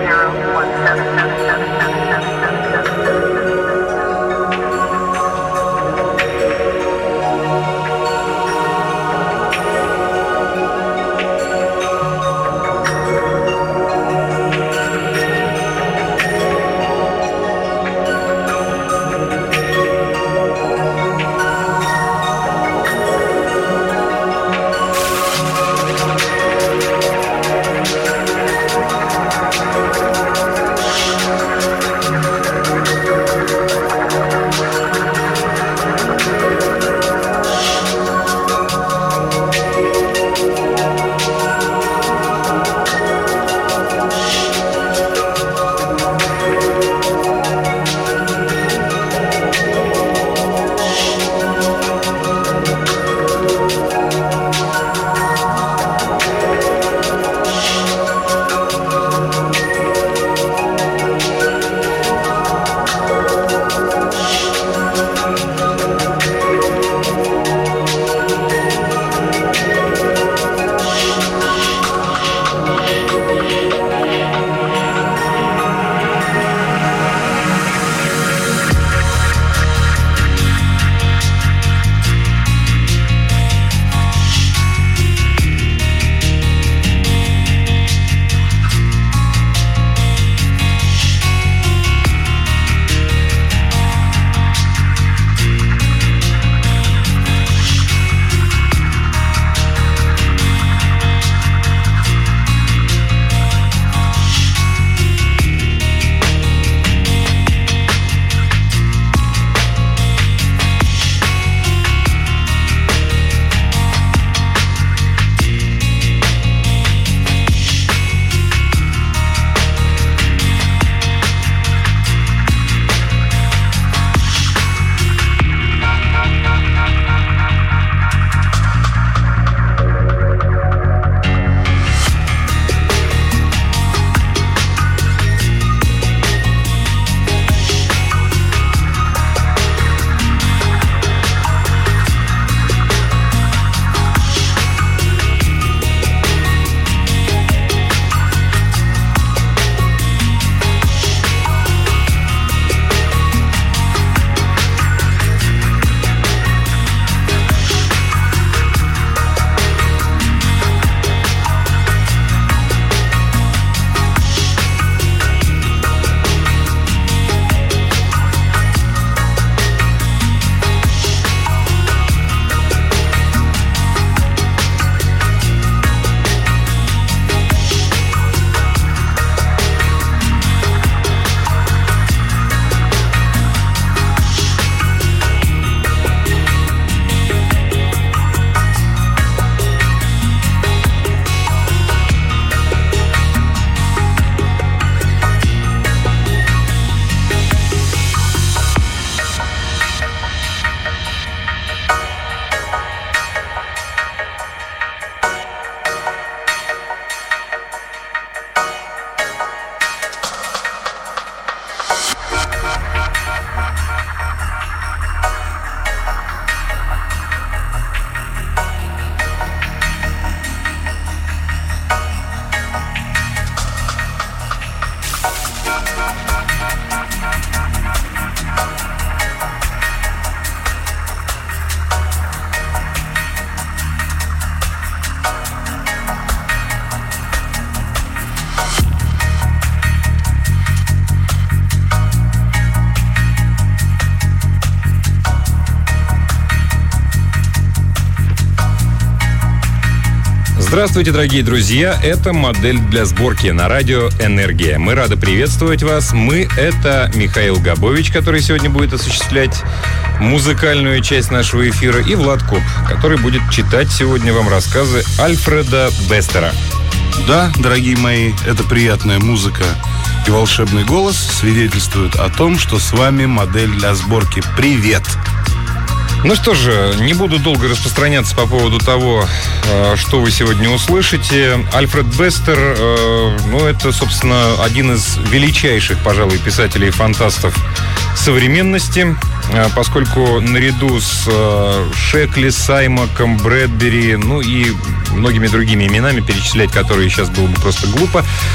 Здравствуйте, дорогие друзья! Это «Модель для сборки» на радио «Энергия». Мы рады приветствовать вас. Мы — это Михаил Габович, который сегодня будет осуществлять музыкальную часть нашего эфира, и Влад Коп, который будет читать сегодня вам рассказы Альфреда Бестера. Да, дорогие мои, эта приятная музыка и волшебный голос свидетельствуют о том, что с вами «Модель для сборки». Привет! Ну что же, не буду долго распространяться по поводу того, что вы сегодня услышите. Альфред Бестер, это, собственно, один из величайших, пожалуй, писателей и фантастов современности, поскольку наряду с Шекли, Саймаком, Брэдбери, и многими другими именами, перечислять которые сейчас было бы просто глупо,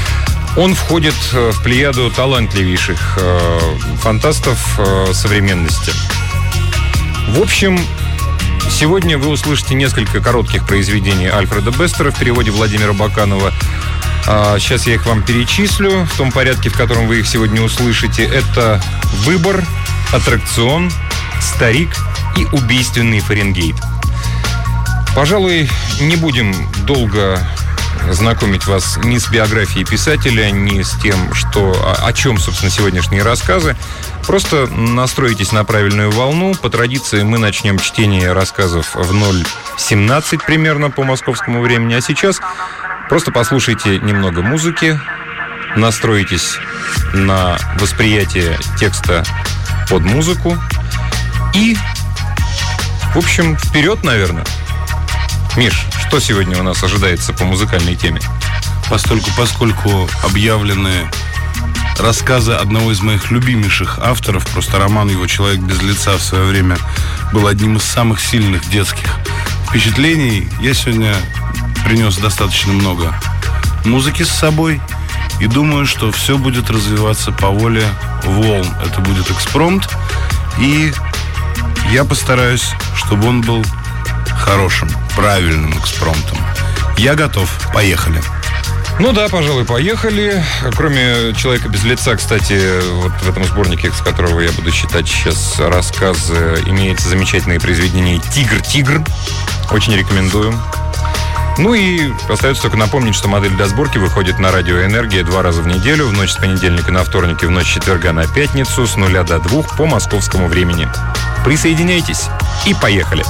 Он входит в плеяду талантливейших фантастов современности. В общем, сегодня вы услышите несколько коротких произведений Альфреда Бестера в переводе Владимира Баканова. Сейчас я их вам перечислю в том порядке, в котором вы их сегодня услышите. Это «Выбор», «Аттракцион», «Старик» и «Убийственный Фаренгейт». Пожалуй, не будем долго знакомить вас ни с биографией писателя, ни с тем, о чем, собственно, сегодняшние рассказы. Просто настройтесь на правильную волну. По традиции мы начнем чтение рассказов в 0:17 примерно по московскому времени. А сейчас просто послушайте немного музыки, настройтесь на восприятие текста под музыку и, в общем, вперед, наверное. Миш, что сегодня у нас ожидается по музыкальной теме? Поскольку объявлены рассказы одного из моих любимейших авторов, просто роман его «Человек без лица» в свое время был одним из самых сильных детских впечатлений, я сегодня принес достаточно много музыки с собой и думаю, что все будет развиваться по воле волн. Это будет экспромт, и я постараюсь, чтобы он был хорошим, правильным экспромтом. Я готов. Поехали. Ну да, пожалуй, поехали. Кроме «Человека без лица», кстати, вот в этом сборнике, с которого я буду читать сейчас рассказы, имеется замечательное произведение «Тигр». Очень рекомендую. Ну и остается только напомнить, что модель для сборки выходит на радио «Энергия» 2 раза в неделю, в ночь с понедельника на вторник и в ночь с четверга на пятницу с 0 до 2 по московскому времени. Присоединяйтесь и поехали!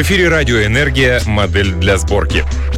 В эфире радиоэнергия, модель для сборки.